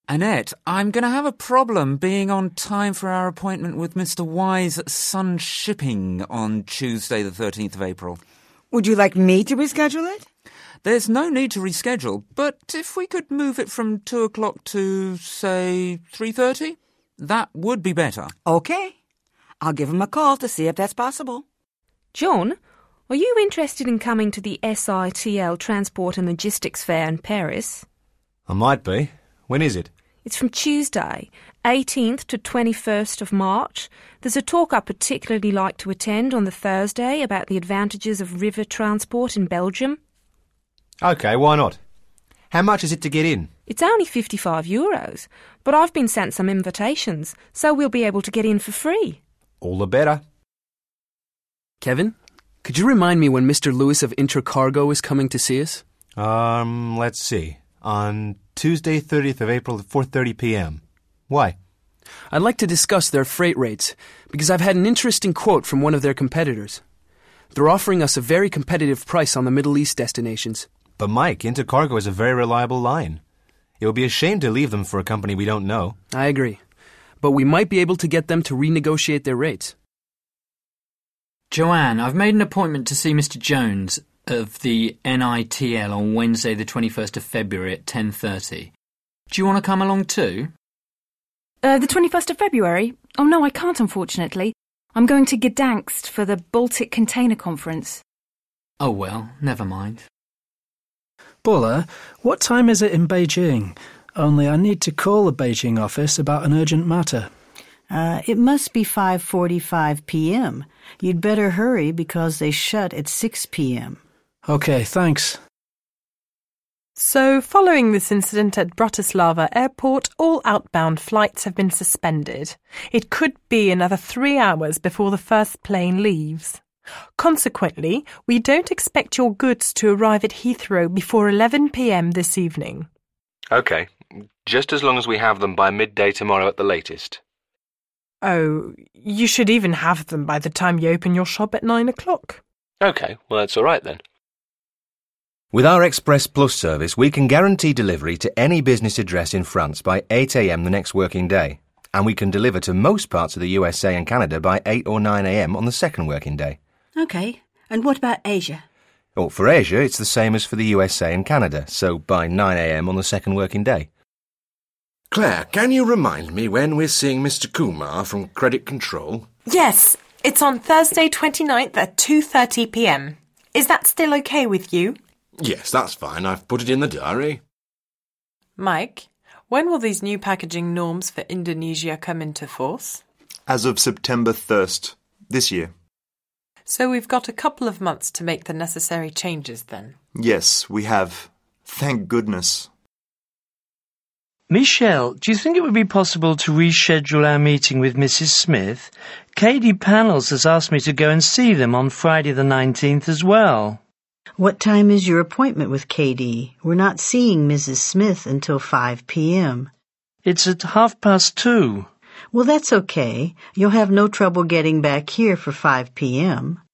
Annette, I'm going to have a problem being on time for our appointment with Mr. Wise at Sun Shipping on Tuesday the 13th of April. Would you like me to reschedule it? There's no need to reschedule, but if we could move it from 2 o'clock to, say, 3:30, that would be better. Okay. I'll give him a call to see if that's possible. John, are you interested in coming to the SITL Transport and Logistics Fair in Paris? I might be. When is it? It's from Tuesday, 18th to 21st of March. There's a talk I'd particularly like to attend on the Thursday about the advantages of river transport in Belgium. OK, why not? How much is it to get in? It's only €55, but I've been sent some invitations, so we'll be able to get in for free. All the better. Kevin, could you remind me when Mr. Lewis of Intercargo is coming to see us? Let's see. On Tuesday, 30th of April at 4:30 p.m. Why? I'd like to discuss their freight rates, because I've had an interesting quote from one of their competitors. They're offering us a very competitive price on the Middle East destinations. But Mike, Intercargo is a very reliable line. It would be a shame to leave them for a company we don't know. I agree. But we might be able to get them to renegotiate their rates. Joanne, I've made an appointment to see Mr. Jones of the NITL on Wednesday the 21st of February at 10:30. Do you want to come along too? The 21st of February? Oh no, I can't unfortunately. I'm going to Gdansk for the Baltic Container Conference. Oh well, never mind. Paula, what time is it in Beijing? Only I need to call the Beijing office about an urgent matter. It must be 5:45 p.m. You'd better hurry because they shut at 6 p.m. OK, thanks. So, following this incident at Bratislava Airport, all outbound flights have been suspended. It could be another 3 hours before the first plane leaves. Consequently, we don't expect your goods to arrive at Heathrow before 11 p.m. this evening. OK, just as long as we have them by midday tomorrow at the latest. Oh, you should even have them by the time you open your shop at 9 o'clock. OK, well that's all right then. With our Express Plus service, we can guarantee delivery to any business address in France by 8 a.m. the next working day. And we can deliver to most parts of the USA and Canada by 8 or 9 a.m. on the second working day. OK, and what about Asia? Oh, for Asia, it's the same as for the USA and Canada, so by 9 a.m. on the second working day. Claire, can you remind me when we're seeing Mr. Kumar from Credit Control? Yes, it's on Thursday 29th at 2:30 p.m. Is that still OK with you? Yes, that's fine. I've put it in the diary. Mike, when will these new packaging norms for Indonesia come into force? As of September 1st, this year. So we've got a couple of months to make the necessary changes then? Yes, we have. Thank goodness. Michelle, do you think it would be possible to reschedule our meeting with Mrs. Smith? KD Panels has asked me to go and see them on Friday the 19th as well. What time is your appointment with KD? We're not seeing Mrs. Smith until 5 p.m. It's at 2:30. Well, that's okay. You'll have no trouble getting back here for 5 p.m.